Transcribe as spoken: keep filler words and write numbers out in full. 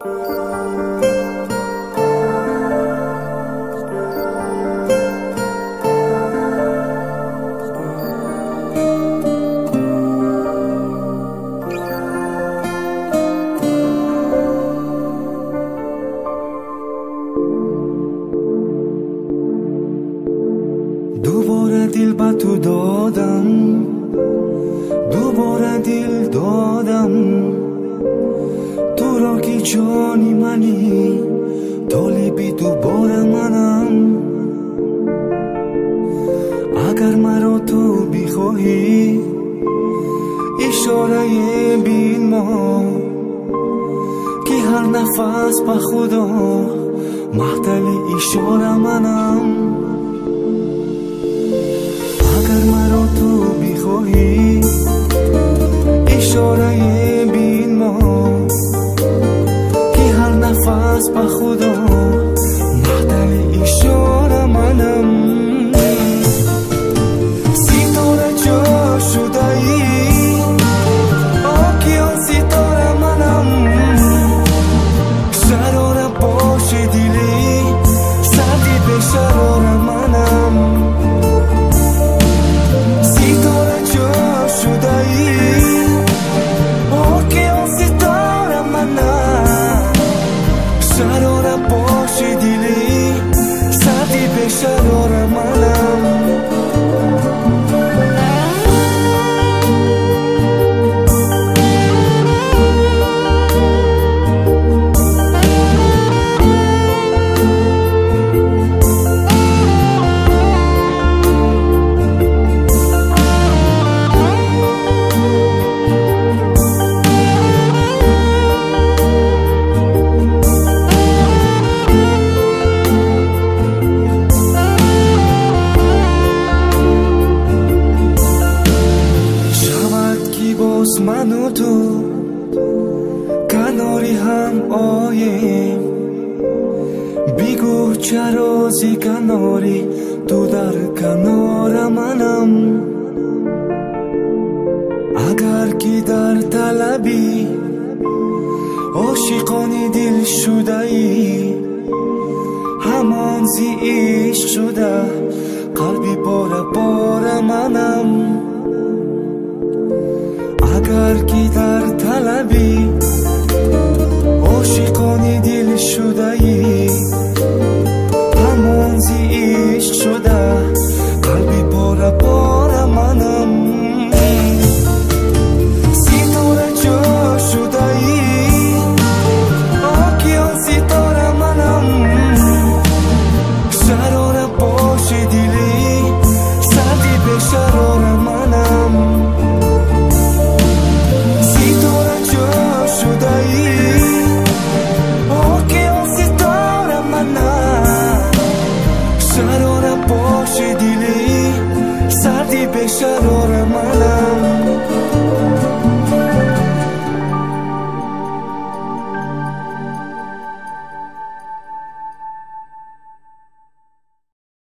دوباره دل با تو دادم، دوباره دل دادم، تو را که جانی منی، طالبی دوباره منم. اگر مرا تو بخواهی اشاره بین ما، که هر نفس با خدا محتل اشاره منم. اگر مرا تو بخواهی اشاره بین ما، که هر نفس با خدا محتل اشاره منم. ستاره جا شده ای آکیان ستاره منم، شراره باش دلی سردی به شراره منم. ستاره جا شده ای آکیان ستاره منم، شراره باش دلی سردی به شراره منم. من و تو کناری هم آیم، بگو چرا زی کناری تو در کنار منم. اگر که در طلبی عاشقانی دل شده ای، همان زی عشق شده قلبی باره باره منم. اگر که در طلبی